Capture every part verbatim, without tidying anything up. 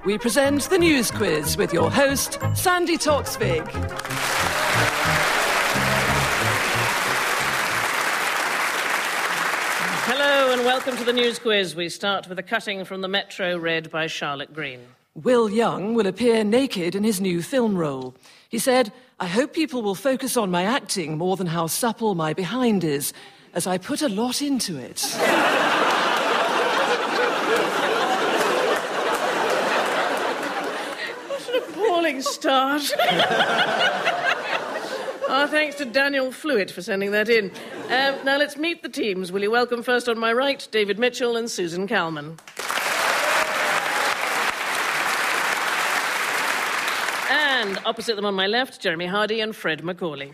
we present the News Quiz with your host, Sandy Toksvig. Hello and welcome to the News Quiz. We start with a cutting from the Metro read by Charlotte Green. Will Young will appear naked in his new film role. He said, "I hope people will focus on my acting more than how supple my behind is, as I put a lot into it." What an appalling start. Our thanks to Daniel Fluitt for sending that in. Um, now let's meet the teams. Will you welcome first on my right, David Mitchell and Susan Calman. And opposite them on my left, Jeremy Hardy and Fred Macaulay.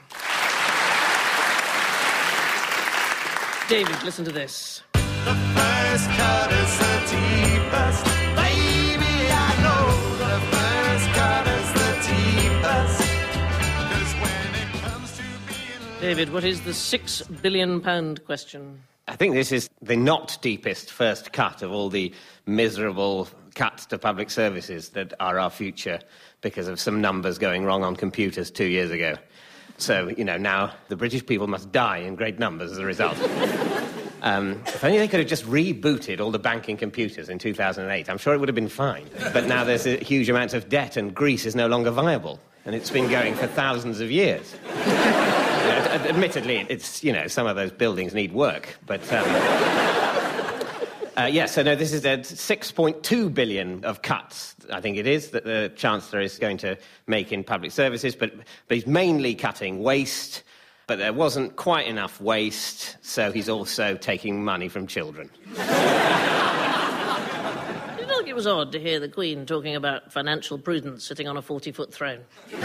David, listen to this. The first cut is the deepest. Baby, I know the first cut is the deepest. 'Cause when it comes to being... David, what is the six billion pound question? I think this is the not deepest first cut of all the miserable cuts to public services that are our future because of some numbers going wrong on computers two years ago. So, you know, now the British people must die in great numbers as a result. um, if only they could have just rebooted all the banking computers in two thousand eight, I'm sure it would have been fine. But now there's a huge amounts of debt and Greece is no longer viable. And it's been going for thousands of years. Admittedly, it's, you know, some of those buildings need work, but... Um, uh, yes, yeah, so no, this is a six point two billion of cuts, I think it is, that the Chancellor is going to make in public services, but, but he's mainly cutting waste, but there wasn't quite enough waste, so he's also taking money from children. Did you think it was odd to hear the Queen talking about financial prudence sitting on a forty-foot throne?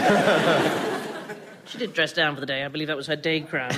She did dress down for the day. I believe that was her day crown. Is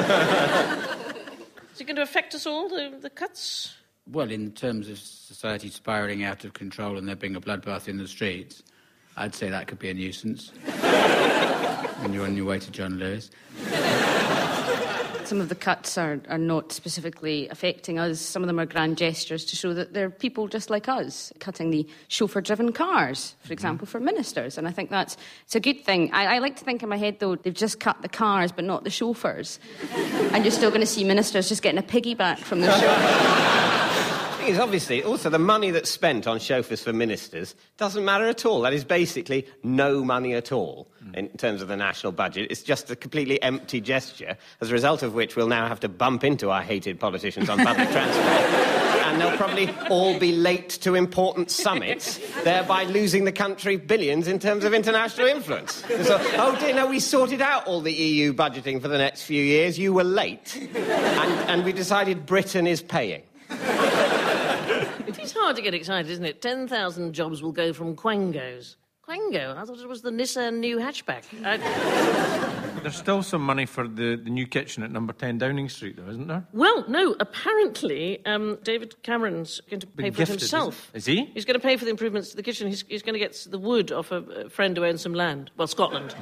it going to affect us all, the, the cuts? Well, in terms of society spiralling out of control and there being a bloodbath in the streets, I'd say that could be a nuisance when you're on your way to John Lewis. Some of the cuts are, are not specifically affecting us. Some of them are grand gestures to show that they're people just like us, cutting the chauffeur-driven cars, for example, for ministers. And I think that's it's a good thing. I, I like to think in my head, though, they've just cut the cars but not the chauffeurs. And you're still going to see ministers just getting a piggyback from the chauffeur. The thing is, obviously, also the money that's spent on chauffeurs for ministers doesn't matter at all. That is basically no money at all mm. in terms of the national budget. It's just a completely empty gesture, as a result of which we'll now have to bump into our hated politicians on public transport. And they'll probably all be late to important summits, thereby losing the country billions in terms of international influence. So, oh dear, no, we sorted out all the E U budgeting for the next few years. You were late. And, and we decided Britain is paying. It's hard to get excited, isn't it? ten thousand jobs will go from Quangos. Quango? I thought it was the Nissan new hatchback. I... There's still some money for the, the new kitchen at number ten Downing Street, though, isn't there? Well, no, apparently um, David Cameron's going to pay Been for gifted, it himself. Is, is he? He's going to pay for the improvements to the kitchen. He's, he's going to get the wood off a, a friend who owns some land. Well, Scotland.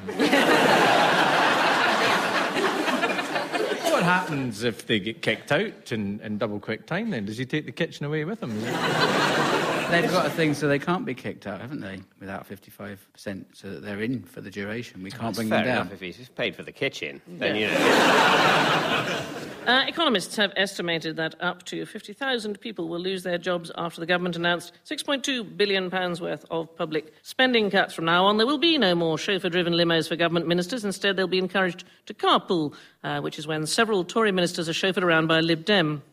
What happens if they get kicked out in, in double quick time, then? Does he take the kitchen away with him? They've got a thing so they can't be kicked out, haven't they? Without fifty-five percent, so that they're in for the duration. We can't That's bring fair them down. enough. If he's paid for the kitchen, then, Yeah. you know... Uh, economists have estimated that up to fifty thousand people will lose their jobs after the government announced six point two billion pounds worth of public spending cuts. From now on, there will be no more chauffeur-driven limos for government ministers. Instead, they'll be encouraged to carpool, uh, which is when several Tory ministers are chauffeured around by a Lib Dem.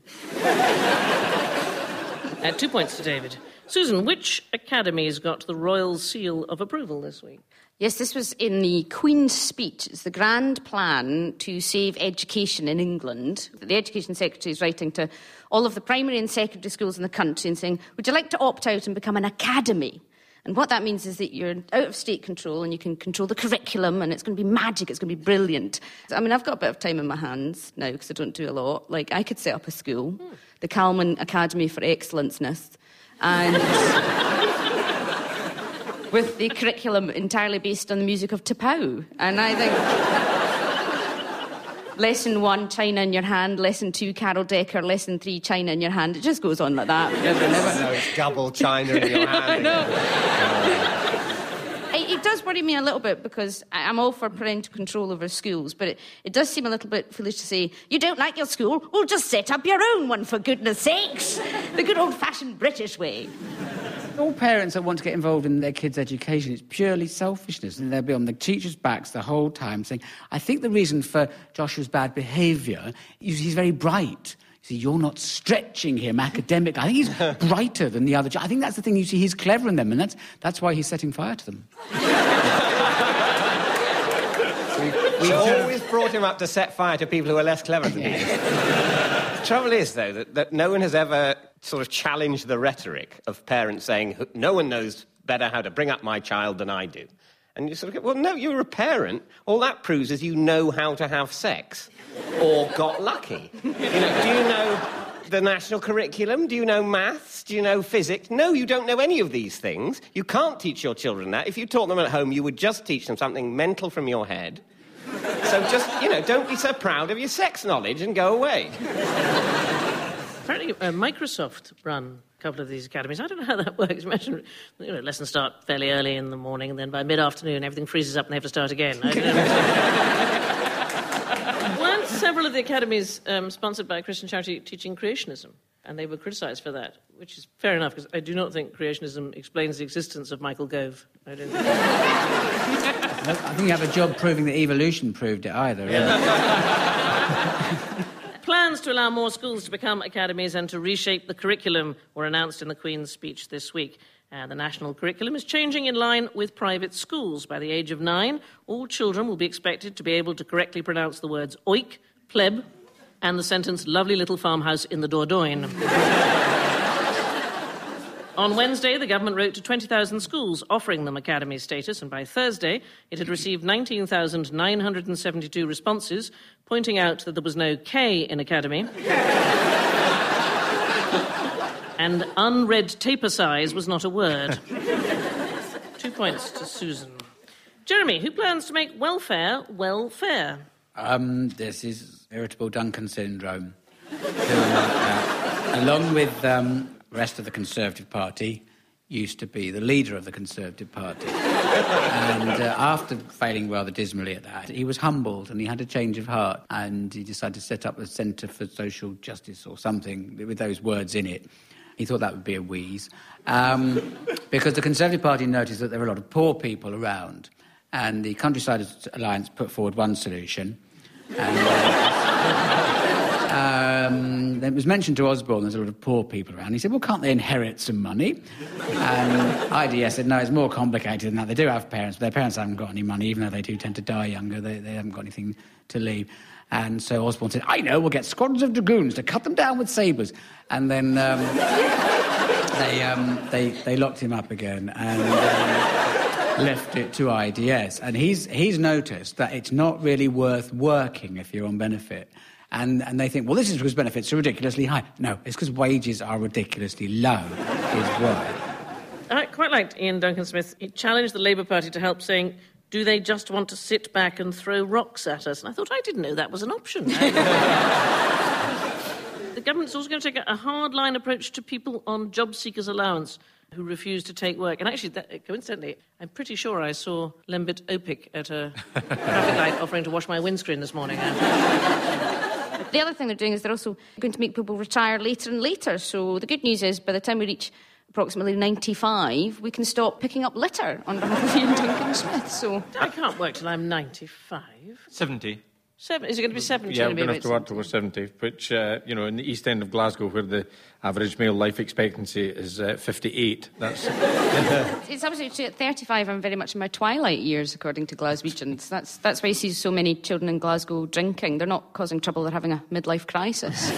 uh, two points to David. Susan, which academies got the royal seal of approval this week? Yes, this was in the Queen's speech. It's the grand plan to save education in England. The Education Secretary is writing to all of the primary and secondary schools in the country and saying, would you like to opt out and become an academy? And what that means is that you're out of state control and you can control the curriculum and it's going to be magic, it's going to be brilliant. I mean, I've got a bit of time in my hands now because I don't do a lot. Like, I could set up a school, hmm. the Calman Academy for Excellenceness, and... with the curriculum entirely based on the music of T'Pau. And I think lesson one, China in your hand. Lesson two, Carol Decker. Lesson three, China in your hand. It just goes on like that. No, it's double China in your hand. It, it does worry me a little bit because I- I'm all for parental control over schools, but it, it does seem a little bit foolish to say, you don't like your school? Well, just set up your own one, for goodness sakes. The good old-fashioned British way. All parents that want to get involved in their kids' education, it's purely selfishness, and they'll be on the teachers' backs the whole time saying, I think the reason for Joshua's bad behaviour is he's very bright. You see, you're not stretching him academically. I think he's brighter than the other. I think that's the thing, you see, he's clever in them, and that's, that's why he's setting fire to them. We've always brought him up to set fire to people who are less clever than he is. The trouble is, though, that, that no one has ever sort of challenged the rhetoric of parents saying, no one knows better how to bring up my child than I do. And you sort of go, well, no, you're a parent. All that proves is you know how to have sex. Or got lucky. You know, do you know the national curriculum? Do you know maths? Do you know physics? No, you don't know any of these things. You can't teach your children that. If you taught them at home, you would just teach them something mental from your head. So just, you know, don't be so proud of your sex knowledge and go away. Apparently, uh, Microsoft run a couple of these academies. I don't know how that works. Imagine, you know, lessons start fairly early in the morning, and then by mid-afternoon, everything freezes up and they have to start again. I don't know. Weren't several of the academies um, sponsored by a Christian charity teaching creationism? And they were criticised for that, which is fair enough, because I do not think creationism explains the existence of Michael Gove. I don't think. I think you have a job proving that evolution proved it either. Yeah. Plans to allow more schools to become academies and to reshape the curriculum were announced in the Queen's speech this week. Uh, the national curriculum is changing in line with private schools. By the age of nine, all children will be expected to be able to correctly pronounce the words oik, pleb, and the sentence lovely little farmhouse in the Dordogne. On Wednesday, the government wrote to twenty thousand schools offering them academy status, and by Thursday, it had received nineteen thousand nine hundred seventy-two responses, pointing out that there was no K in academy. And unread taper size was not a word. Two points to Susan. Jeremy, who plans to make welfare welfare? Um, this is irritable Duncan syndrome. Who, uh, along with um, the rest of the Conservative Party, used to be the leader of the Conservative Party. And uh, after failing rather dismally at that, he was humbled and he had a change of heart, and he decided to set up a Centre for Social Justice or something with those words in it. He thought that would be a wheeze. Um, because the Conservative Party noticed that there were a lot of poor people around, and the Countryside Alliance put forward one solution. And, uh, um, it was mentioned to Osborne there's a lot of poor people around. He said, well, can't they inherit some money? And I D S said, no, it's more complicated than that. They do have parents, but their parents haven't got any money, even though they do tend to die younger. They, they haven't got anything to leave. And so Osborne said, I know, we'll get squadrons of dragoons to cut them down with sabres. And then um, they, um, they, they locked him up again and um, left it to I D S. And he's, he's noticed that it's not really worth working if you're on benefit. And, and they think, well, this is because benefits are ridiculously high. No, it's because wages are ridiculously low, is why. I quite liked Ian Duncan Smith. He challenged the Labour Party to help, saying, do they just want to sit back and throw rocks at us? And I thought, I didn't know that was an option. The government's also going to take a hard-line approach to people on job seekers' allowance who refuse to take work. And actually, that, coincidentally, I'm pretty sure I saw Lembit Opik at a traffic light offering to wash my windscreen this morning. The other thing they're doing is they're also going to make people retire later and later. So the good news is, by the time we reach approximately ninety-five, we can stop picking up litter on behalf of Ian Duncan Smith. So I can't work till I'm ninety-five. seventy. Seven, is it going to be seventy? Yeah, we're going going to have to work towards seventy, which, uh, you know, in the East End of Glasgow, where the average male life expectancy is uh, fifty-eight, that's... It's absolutely true. At thirty-five, I'm very much in my twilight years, according to Glaswegians. That's, that's why you see so many children in Glasgow drinking. They're not causing trouble, they're having a midlife crisis.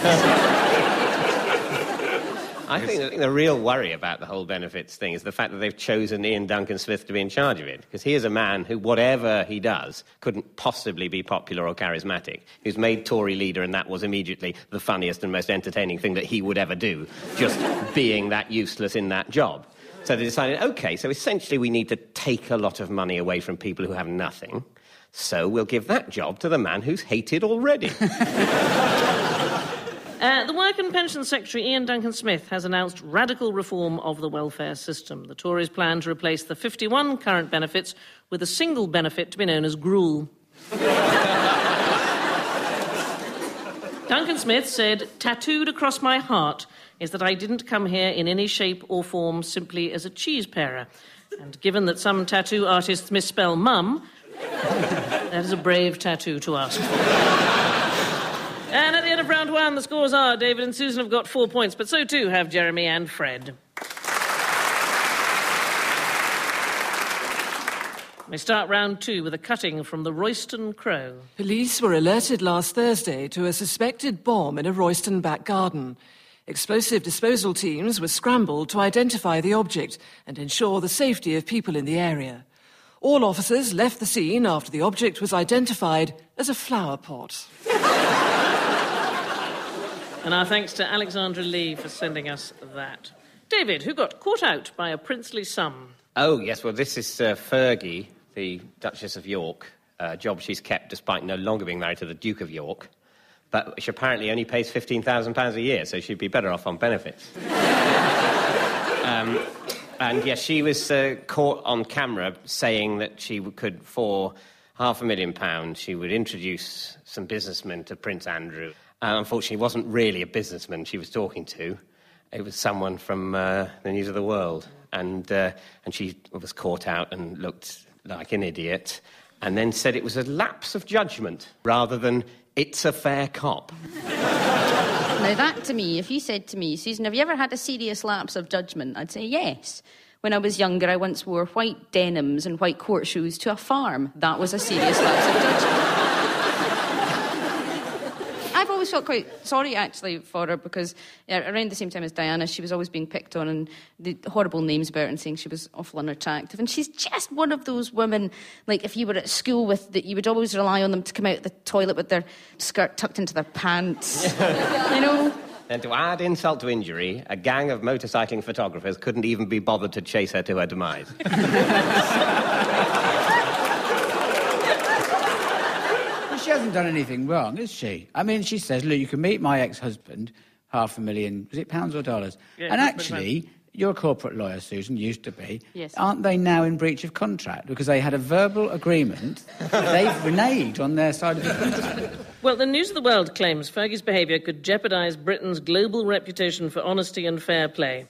I think, I think the real worry about the whole benefits thing is the fact that they've chosen Ian Duncan Smith to be in charge of it. Because he is a man who, whatever he does, couldn't possibly be popular or charismatic. He was made Tory leader, and that was immediately the funniest and most entertaining thing that he would ever do, just being that useless in that job. So they decided, OK, so essentially we need to take a lot of money away from people who have nothing. So we'll give that job to the man who's hated already. Uh, the Work and Pensions Secretary, Ian Duncan-Smith, has announced radical reform of the welfare system. The Tories plan to replace the fifty-one current benefits with a single benefit to be known as gruel. Duncan-Smith said, "Tattooed across my heart is that I didn't come here in any shape or form simply as a cheese parer. And given that some tattoo artists misspell mum, that is a brave tattoo to ask for." And at the end of round one, the scores are David and Susan have got four points, but so too have Jeremy and Fred. We start round two with a cutting from the Royston Crow. Police were alerted last Thursday to a suspected bomb in a Royston back garden. Explosive disposal teams were scrambled to identify the object and ensure the safety of people in the area. All officers left the scene after the object was identified as a flower pot. And our thanks to Alexandra Lee for sending us that. David, who got caught out by a princely sum? Oh, yes, well, this is uh, Fergie, the Duchess of York, a job she's kept despite no longer being married to the Duke of York, but which apparently only pays fifteen thousand pounds a year, so she'd be better off on benefits. um, and, yes, she was uh, caught on camera saying that she could, for half a million pounds, she would introduce some businessmen to Prince Andrew. Uh, unfortunately, it wasn't really a businessman she was talking to. It was someone from uh, the News of the World. And, uh, and she was caught out and looked like an idiot, and then said it was a lapse of judgment rather than it's a fair cop. Now that to me, if you said to me, "Susan, have you ever had a serious lapse of judgment?" I'd say yes. When I was younger, I once wore white denims and white court shoes to a farm. That was a serious lapse of judgment. I've always felt quite sorry, actually, for her, because uh, around the same time as Diana, she was always being picked on and the horrible names about her and saying she was awful unattractive. And she's just one of those women, like, if you were at school with, that you would always rely on them to come out of the toilet with their skirt tucked into their pants. You know? And to add insult to injury, a gang of motorcycling photographers couldn't even be bothered to chase her to her demise. She hasn't done anything wrong, has she? I mean, she says, look, you can meet my ex-husband, half a million, was it pounds or dollars? Yeah, and actually, you're a corporate lawyer, Susan, used to be. Yes. Aren't they now in breach of contract? Because they had a verbal agreement. They've reneged on their side of the contract. Well, the News of the World claims Fergie's behaviour could jeopardise Britain's global reputation for honesty and fair play.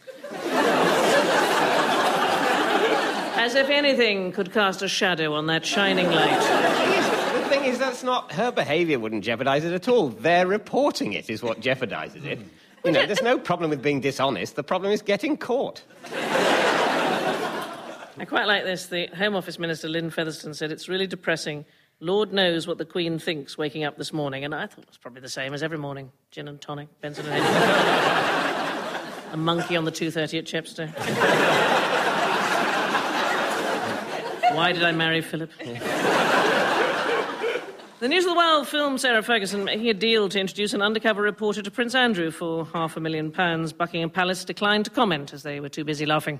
As if anything could cast a shadow on that shining light. The thing is, that's not... Her behaviour wouldn't jeopardise it at all. Their reporting it is what jeopardises it. You know, there's no problem with being dishonest. The problem is getting caught. I quite like this. The Home Office Minister, Lynn Featherstone, said it's really depressing. Lord knows what the Queen thinks waking up this morning. And I thought it was probably the same as every morning. Gin and tonic, Benson and Hedges. A monkey on the two thirty at Chepstow. Why did I marry Philip? The News of the World filmed Sarah Ferguson making a deal to introduce an undercover reporter to Prince Andrew for half a million pounds. Buckingham Palace declined to comment as they were too busy laughing.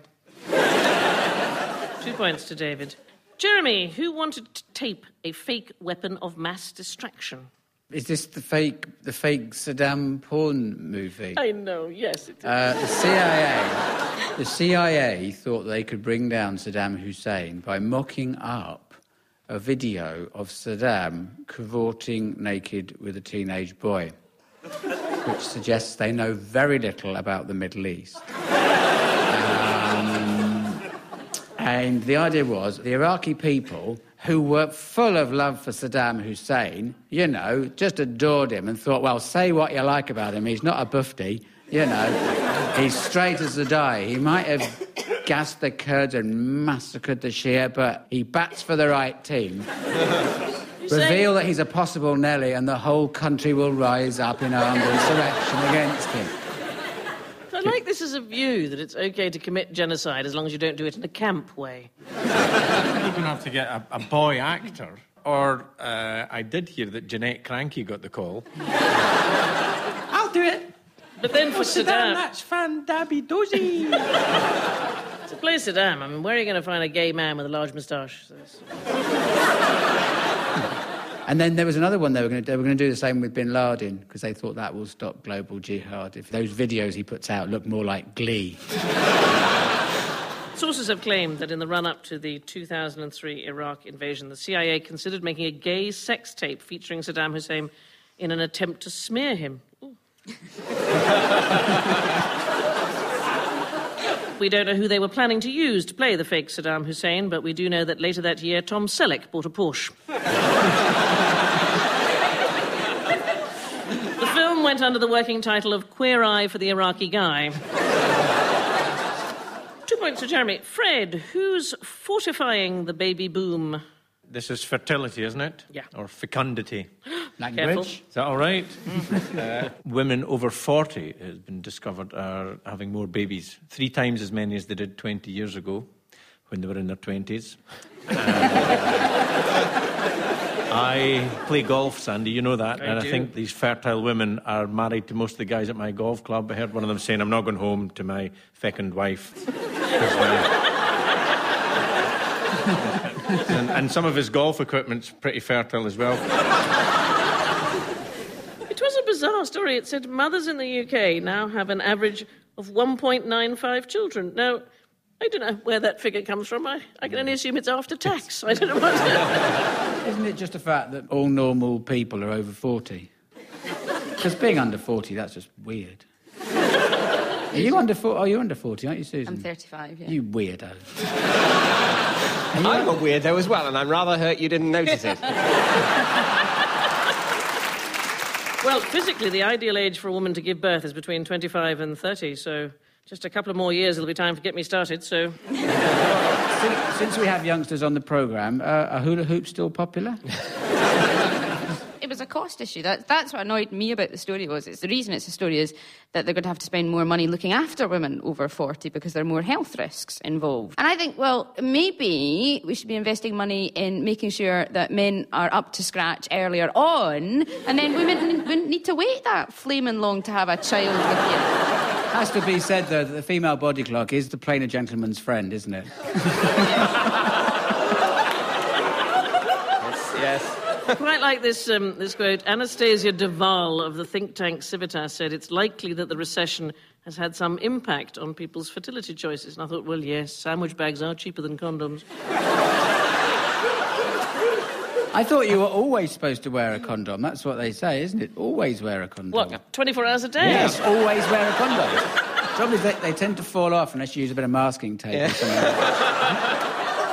Two points to David. Jeremy, who wanted to tape a fake weapon of mass distraction? Is this the fake the fake Saddam porn movie? I know, yes, it is. Uh, the C I A, the C I A thought they could bring down Saddam Hussein by mocking up a video of Saddam cavorting naked with a teenage boy, which suggests they know very little about the Middle East. Um, and the idea was the Iraqi people, who were full of love for Saddam Hussein, you know, just adored him and thought, well, say what you like about him, he's not a bufti, you know, he's straight as a die. He might have gassed the Kurds and massacred the Shia, but he bats for the right team. Reveal that he's a possible Nelly and the whole country will rise up in armed insurrection against him. I like this as a view, that it's OK to commit genocide as long as you don't do it in a camp way. You're going to have to get a, a boy actor. Or uh, I did hear that Jeanette Cranky got the call. I'll do it. But then for oh, Saddam... Saddam, that's fan-dabby-dozy. To play Saddam, I mean, where are you going to find a gay man with a large moustache? And then there was another one they were going to do. They were going to do the same with Bin Laden because they thought that will stop global jihad. If those videos he puts out look more like Glee. Sources have claimed that in the run-up to the two thousand three Iraq invasion, the C I A considered making a gay sex tape featuring Saddam Hussein in an attempt to smear him. We don't know who they were planning to use to play the fake Saddam Hussein, but we do know that later that year, Tom Selleck bought a Porsche. The film went under the working title of Queer Eye for the Iraqi Guy. Two points for Jeremy. Fred, who's fortifying the baby boom? This is fertility, isn't it? Yeah. Or fecundity. Language. Is that all right? uh, women over forty, it has been discovered, are having more babies. Three times as many as they did twenty years ago when they were in their twenties. Um, I play golf, Sandy, you know that. I and do. I think these fertile women are married to most of the guys at my golf club. I heard one of them saying, I'm not going home to my fecund wife. and, and some of his golf equipment's pretty fertile as well. It was a bizarre story. It said mothers in the U K now have an average of one point nine five children. Now, I don't know where that figure comes from. I, I can only assume it's after tax. I don't know what... Isn't it just a fact that all normal people are over forty? Because being under forty, that's just weird. Are you under forty? Oh, you're under forty, aren't you, Susan? I'm thirty-five, yeah. You weirdo. I'm a weirdo as well, and I'm rather hurt you didn't notice it. Well, physically, the ideal age for a woman to give birth is between twenty-five and thirty, so just a couple of more years it'll be time to get me started, so... since, since we have youngsters on the programme, uh, are hula hoops still popular? It was a cost issue. That, that's what annoyed me about the story was. It's the reason it's a story is that they're going to have to spend more money looking after women over forty because there are more health risks involved. And I think, well, maybe we should be investing money in making sure that men are up to scratch earlier on, and then women wouldn't need to wait that flaming long to have a child with you. Has to be said, though, that the female body clock is the plain a gentleman's friend, isn't it? yes, yes. I quite like this, um, this quote. Anastasia Deval of the think tank Civitas said it's likely that the recession has had some impact on people's fertility choices. And I thought, well, yes, sandwich bags are cheaper than condoms. I thought you were always supposed to wear a condom. That's what they say, isn't it? Always wear a condom. What, twenty-four hours a day? Yes, always wear a condom. The trouble is they, they tend to fall off unless you use a bit of masking tape Yeah. or something.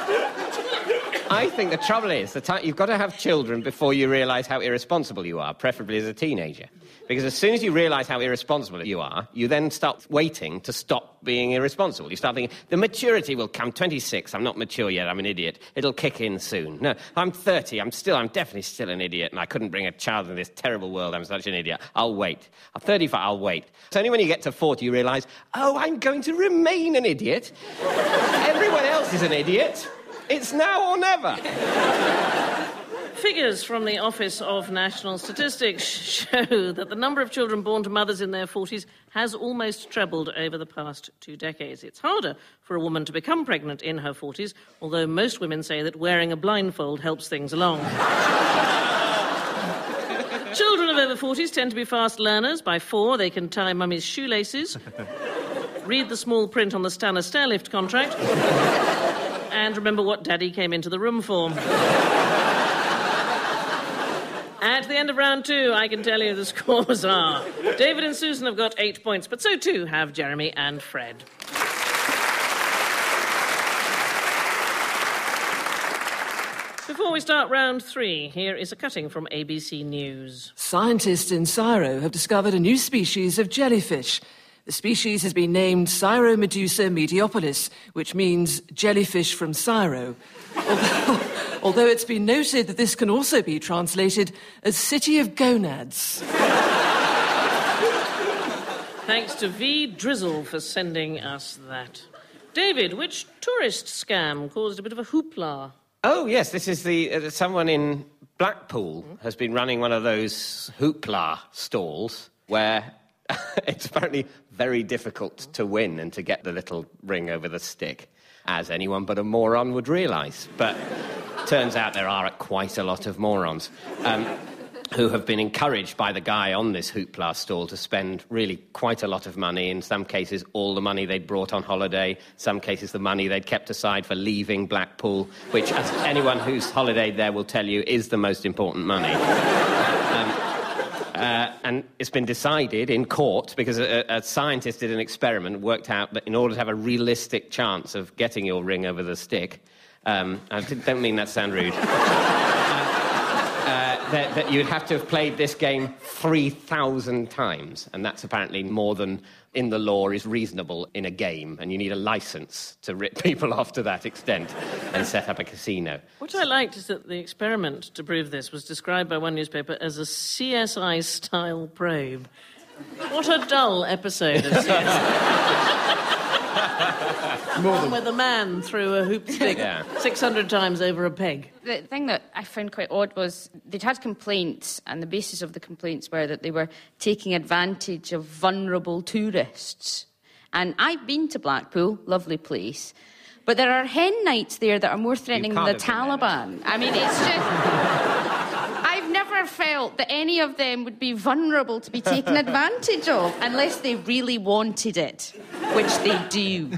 I think the trouble is the time, you've got to have children before you realise how irresponsible you are, preferably as a teenager. Because as soon as you realise how irresponsible you are, you then start waiting to stop being irresponsible. You start thinking, the maturity will come. twenty-six, I'm not mature yet, I'm an idiot. It'll kick in soon. No, I'm thirty, I'm still, I'm definitely still an idiot, and I couldn't bring a child into this terrible world, I'm such an idiot. I'll wait. I'm thirty-five, I'll wait. It's only when you get to forty you realise, oh, I'm going to remain an idiot. Everyone else is an idiot. It's now or never. Figures from the Office of National Statistics show that the number of children born to mothers in their forties has almost trebled over the past two decades. It's harder for a woman to become pregnant in her forties, although most women say that wearing a blindfold helps things along. Children of over forties tend to be fast learners. By four, they can tie mummy's shoelaces, read the small print on the Stannah Stairlift contract, and remember what Daddy came into the room for. At the end of round two, I can tell you the scores are. David and Susan have got eight points, but so too have Jeremy and Fred. Before we start round three, here is a cutting from A B C News. Scientists in Cairo have discovered a new species of jellyfish. The species has been named Cyromedusa mediopolis, which means jellyfish from Cairo. Although, although it's been noted that this can also be translated as city of gonads. Thanks to V. Drizzle for sending us that. David, which tourist scam caused a bit of a hoopla? Oh, yes, this is the... Uh, someone in Blackpool has been running one of those hoopla stalls where it's apparently very difficult to win and to get the little ring over the stick, as anyone but a moron would realise. But turns out there are quite a lot of morons. Um, who have been encouraged by the guy on this hoopla stall to spend really quite a lot of money, in some cases all the money they'd brought on holiday, some cases the money they'd kept aside for leaving Blackpool, which, as anyone who's holidayed there will tell you, is the most important money. um, uh, and it's been decided in court, because a, a scientist did an experiment, worked out that in order to have a realistic chance of getting your ring over the stick, um, I don't mean that to sound rude, Uh, that, that you'd have to have played this game three thousand times, and that's apparently more than, in the law, is reasonable in a game, and you need a licence to rip people off to that extent and set up a casino. What I liked is that the experiment to prove this was described by one newspaper as a C S I-style probe. What a dull episode of C S I. One where the man threw a hoop stick Yeah. six hundred times over a peg. The thing that I found quite odd was they'd had complaints, and the basis of the complaints were that they were taking advantage of vulnerable tourists. And I've been to Blackpool, lovely place, but there are hen nights there that are more threatening than the Taliban. I mean, it's just... I've never felt that any of them would be vulnerable to be taken advantage of unless they really wanted it, which they do.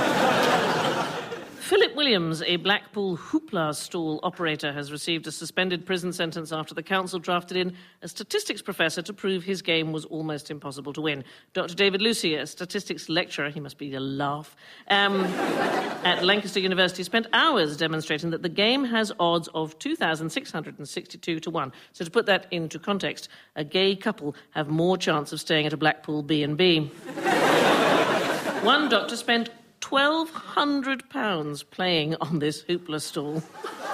Philip Williams, a Blackpool hoopla stall operator, has received a suspended prison sentence after the council drafted in a statistics professor to prove his game was almost impossible to win. Doctor David Lucy, a statistics lecturer, he must be a laugh, um, at Lancaster University, spent hours demonstrating that the game has odds of two thousand six hundred sixty-two to one. So to put that into context, a gay couple have more chance of staying at a Blackpool B and B. One doctor spent twelve hundred pounds playing on this hoopla stall.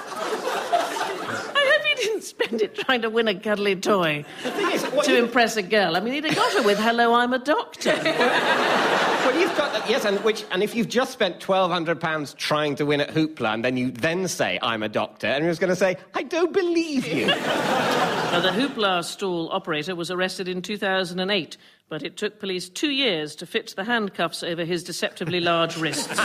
I hope he didn't spend it trying to win a cuddly toy is, to you... impress a girl. I mean, he'd have got her with, hello, I'm a doctor. Well, you've got... Yes, and, which, and if you've just spent twelve hundred pounds trying to win at hoopla, and then you then say, I'm a doctor, and he was going to say, I don't believe you. Now, the hoopla stall operator was arrested in two thousand eight, but it took police two years to fit the handcuffs over his deceptively large wrists.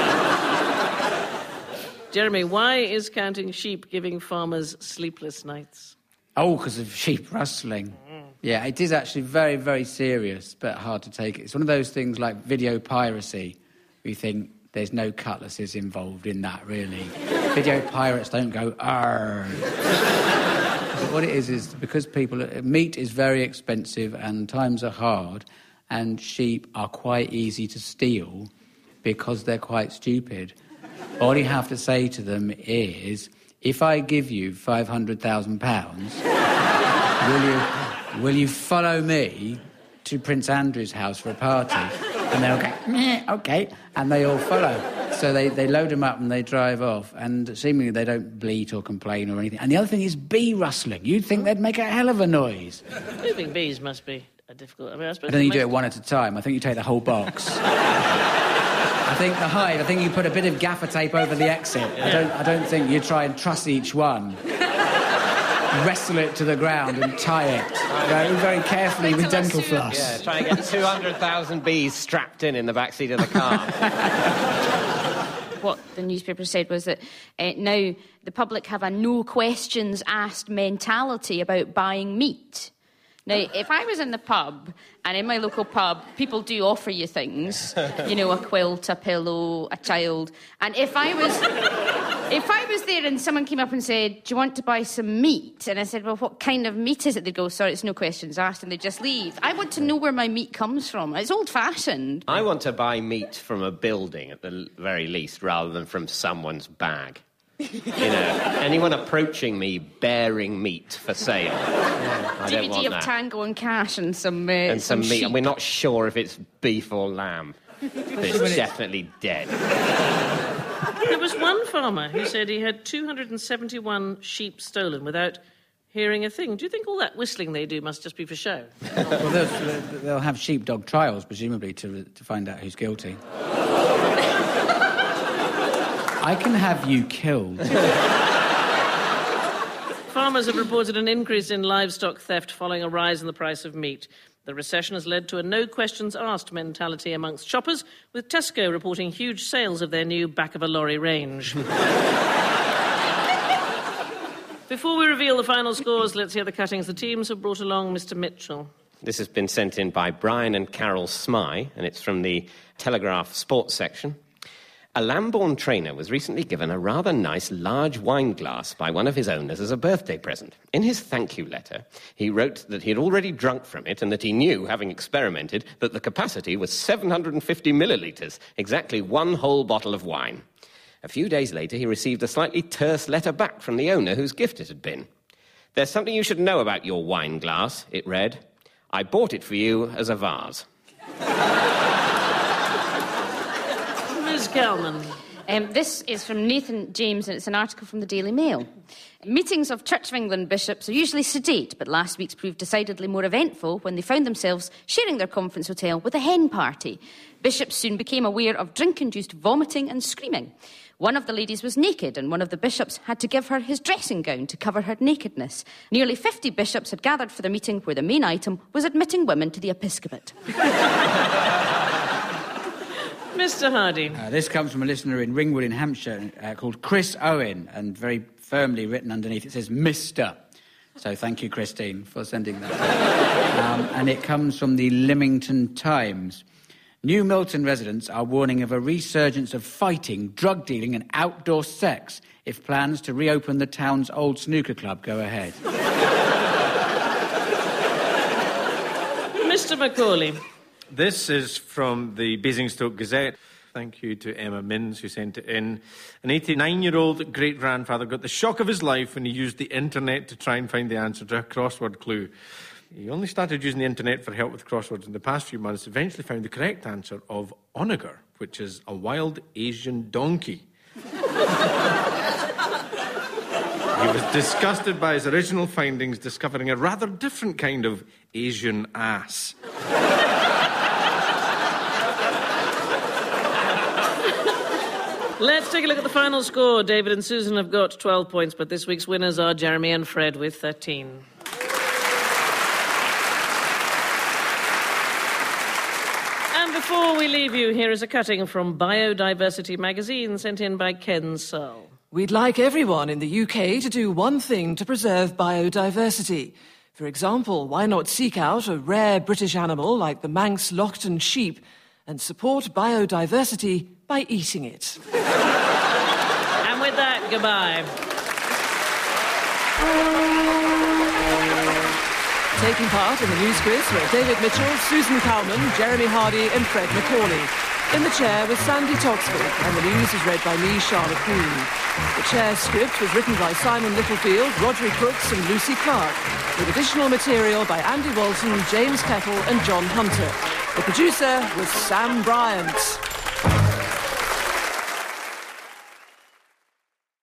Jeremy, why is counting sheep giving farmers sleepless nights? Oh, because of sheep rustling. Yeah, it is actually very, very serious, but hard to take. It's one of those things like video piracy. You think there's no cutlasses involved in that, really. Video pirates don't go, arr. But what it is, is because people... Meat is very expensive and times are hard, and sheep are quite easy to steal because they're quite stupid. All you have to say to them is, if I give you five hundred thousand pounds, will you, will you follow me to Prince Andrew's house for a party? And they'll go, meh, OK, and they all follow. So they, they load them up and they drive off, and seemingly they don't bleat or complain or anything. And the other thing is bee rustling. You'd think they'd make a hell of a noise. Moving bees must be a difficult... I mean, I suppose... I don't think you most... do it one at a time. I think you take the whole box. I think the hive, I think you put a bit of gaffer tape over the exit. Yeah. I don't I don't think you try and truss each one. Wrestle it to the ground and tie it. You know, very carefully with dental floss. Yeah, try and get two hundred thousand bees strapped in in the backseat of the car. What the newspaper said was that uh, now the public have a no questions asked mentality about buying meat. Now, if I was in the pub, and in my local pub, people do offer you things, you know, a quilt, a pillow, a child, and if I was... If I was there and someone came up and said, do you want to buy some meat? And I said, well, what kind of meat is it? They'd go, sorry, it's no questions asked, and they'd just leave. I want to know where my meat comes from. It's old-fashioned. I want to buy meat from a building, at the very least, rather than from someone's bag. You know, anyone approaching me bearing meat for sale. Yeah, I D V D don't want of that. Tango and Cash and some uh, And some, some meat, sheep. and we're not sure if it's beef or lamb. But it's definitely dead. There was one farmer who said he had two hundred seventy-one sheep stolen without hearing a thing. Do you think all that whistling they do must just be for show? Well, they'll, they'll have sheepdog trials, presumably, to, to find out who's guilty. I can have you killed. Farmers have reported an increase in livestock theft following a rise in the price of meat. The recession has led to a no-questions-asked mentality amongst shoppers, with Tesco reporting huge sales of their new back-of-a-lorry range. Before we reveal the final scores, let's hear the cuttings the teams have brought along. Mister Mitchell. This has been sent in by Brian and Carol Smye, and it's from the Telegraph Sports section. A Lambourne trainer was recently given a rather nice large wine glass by one of his owners as a birthday present. In his thank you letter, he wrote that he had already drunk from it and that he knew, having experimented, that the capacity was seven hundred fifty millilitres, exactly one whole bottle of wine. A few days later, he received a slightly terse letter back from the owner whose gift it had been. "There's something you should know about your wine glass," it read. "I bought it for you as a vase." Miz Calman. Um, this is from Nathan James, and it's an article from the Daily Mail. Meetings of Church of England bishops are usually sedate, but last week's proved decidedly more eventful when they found themselves sharing their conference hotel with a hen party. Bishops soon became aware of drink-induced vomiting and screaming. One of the ladies was naked, and one of the bishops had to give her his dressing gown to cover her nakedness. Nearly fifty bishops had gathered for the meeting, where the main item was admitting women to the episcopate. Mister Hardy. Uh, this comes from a listener in Ringwood in Hampshire uh, called Chris Owen, and very firmly written underneath it says Mister So thank you, Christine, for sending that. um, and it comes from the Lymington Times. New Milton residents are warning of a resurgence of fighting, drug dealing and outdoor sex if plans to reopen the town's old snooker club go ahead. Mister Macaulay. This is from the Basingstoke Gazette. Thank you to Emma Minns, who sent it in. An eighty-nine-year-old great-grandfather got the shock of his life when he used the internet to try and find the answer to a crossword clue. He only started using the internet for help with crosswords in the past few months, eventually found the correct answer of onager, which is a wild Asian donkey. He was disgusted by his original findings, discovering a rather different kind of Asian ass. Let's take a look at the final score. David and Susan have got twelve points, but this week's winners are Jeremy and Fred with thirteen. And before we leave you, here is a cutting from Biodiversity magazine sent in by Ken Searle. We'd like everyone in the U K to do one thing to preserve biodiversity. For example, why not seek out a rare British animal like the Manx Lockton sheep and support biodiversity by eating it? And with that, goodbye. Taking part in the news quiz were David Mitchell, Susan Cowman, Jeremy Hardy and Fred Macaulay. In the chair was Sandy Toxford, and the news was read by me, Charlotte Green. The chair's script was written by Simon Littlefield, Rodri Crooks and Lucy Clark, with additional material by Andy Walton, James Kettle and John Hunter. The producer was Sam Bryant.